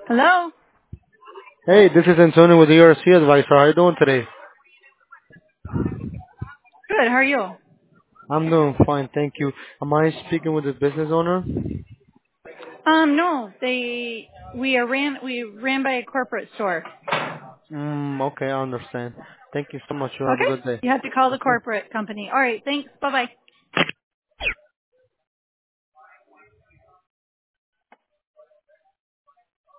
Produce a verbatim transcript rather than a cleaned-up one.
Hello? Hey, this is Antonio with the E R C Advisor. How are you doing today? Good, how are you? I'm doing fine, thank you. Am I speaking with the business owner? Um, no, they, we are ran, we ran by a corporate store. Mm, okay, I understand. Thank you so much. You have a Okay? good day. You have to call the Okay. corporate company. Alright, thanks, bye bye.